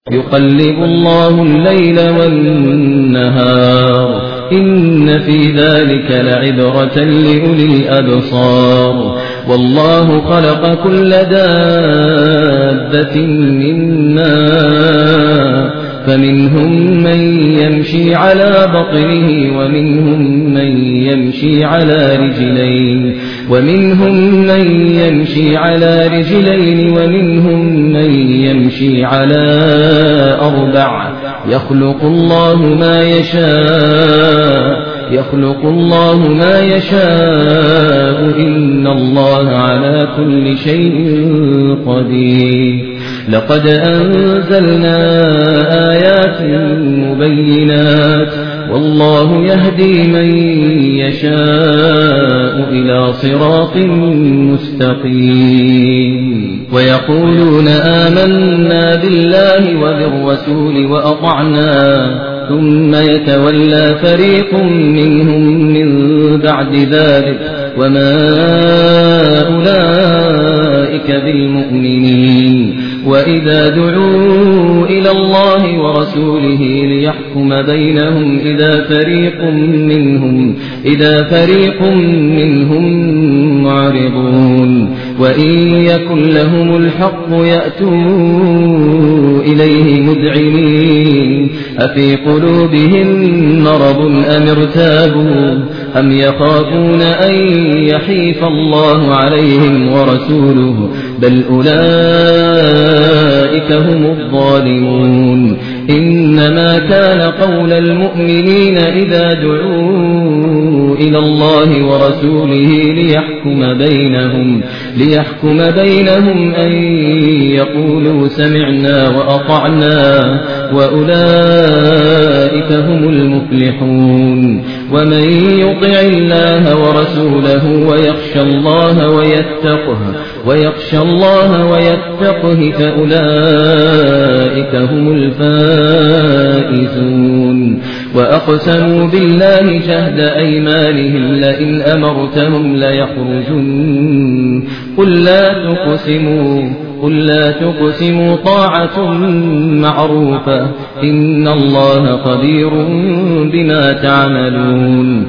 يقلب الله الليل والنهار إن في ذلك لعبرة لأولي الأبصار والله خلق كل دابة من ماء فمنهم من يمشي على بطنه ومنهم من يمشي على رجلين ومنهم من يمشي على أربع يخلق الله ما يشاء إن الله على كل شيء قدير لقد أنزلنا آيات مبينات والله يهدي من يشاء إلى صراط مستقيم ويقولون آمنا بالله وبالرسول وأطعنا ثم يتولى فريق منهم من بعد ذلك وما أولئك بالمؤمنين وإذا دعوا إلى الله ورسوله ليحكم بينهم إذا فريق منهم معرضون وإن يكن لهم الحق يأتوا إليه مذعنين أفي قلوبهم مرض أم ارتابوا أم يخافون أن يحيف الله عليهم ورسوله بل أولئك هم الظالمون إنما كان قول المؤمنين إذا دعوا إلى الله ورسوله ليحكم بينهم أن يقولوا سمعنا وأطعنا وأولئك هم المفلحون ومن يطع الله ورسوله ويخشى الله ويتقه فأولئك هم الفائزون وأقسموا بالله جهد أيمانهم لئن أمرتهم ليخرجن قل لا تقسموا طاعة معروفة إن الله خبير بما تعملون